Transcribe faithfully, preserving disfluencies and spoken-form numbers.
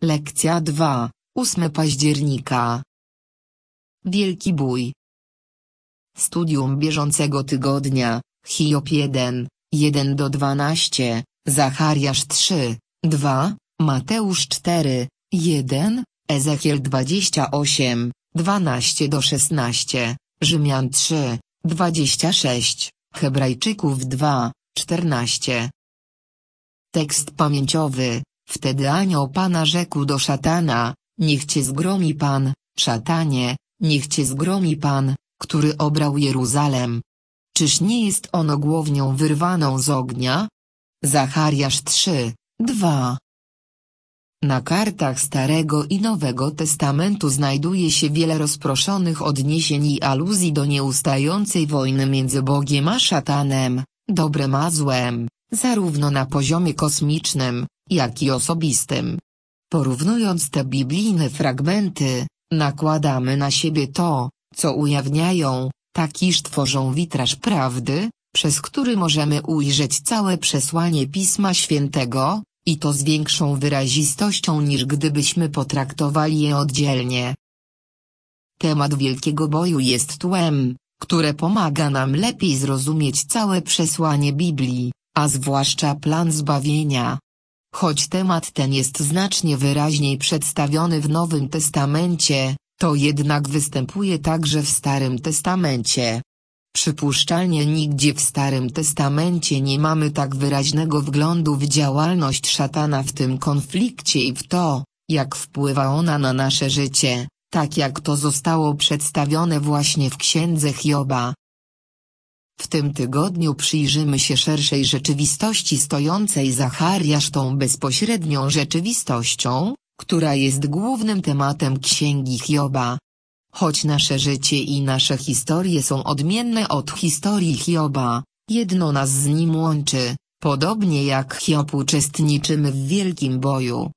Lekcja dwa, ósmego października. Wielki bój. Studium bieżącego tygodnia, Hiob jeden, jeden do dwunastu, Zachariasz trzy, dwa, Mateusz cztery, jeden, Ezechiel dwadzieścia osiem, dwanaście do szesnastu, Rzymian trzy, dwadzieścia sześć, Hebrajczyków dwa, czternaście. Tekst pamięciowy. Wtedy anioł Pana rzekł do szatana: niech cię zgromi Pan, szatanie, niech cię zgromi Pan, który obrał Jeruzalem. Czyż nie jest ono głownią wyrwaną z ognia? Zachariasz trzy, dwa. Na kartach Starego i Nowego Testamentu znajduje się wiele rozproszonych odniesień i aluzji do nieustającej wojny między Bogiem a szatanem, dobrem a złem, zarówno na poziomie kosmicznym, jak i osobistym. Porównując te biblijne fragmenty, nakładamy na siebie to, co ujawniają, tak iż tworzą witraż prawdy, przez który możemy ujrzeć całe przesłanie Pisma Świętego, i to z większą wyrazistością niż gdybyśmy potraktowali je oddzielnie. Temat wielkiego boju jest tłem, które pomaga nam lepiej zrozumieć całe przesłanie Biblii, a zwłaszcza plan zbawienia. Choć temat ten jest znacznie wyraźniej przedstawiony w Nowym Testamencie, to jednak występuje także w Starym Testamencie. Przypuszczalnie nigdzie w Starym Testamencie nie mamy tak wyraźnego wglądu w działalność szatana w tym konflikcie i w to, jak wpływa ona na nasze życie, tak jak to zostało przedstawione właśnie w Księdze Hioba. W tym tygodniu przyjrzymy się szerszej rzeczywistości stojącej Zachariasz tą bezpośrednią rzeczywistością, która jest głównym tematem Księgi Hioba. Choć nasze życie i nasze historie są odmienne od historii Hioba, jedno nas z nim łączy, podobnie jak Hiob uczestniczymy w wielkim boju,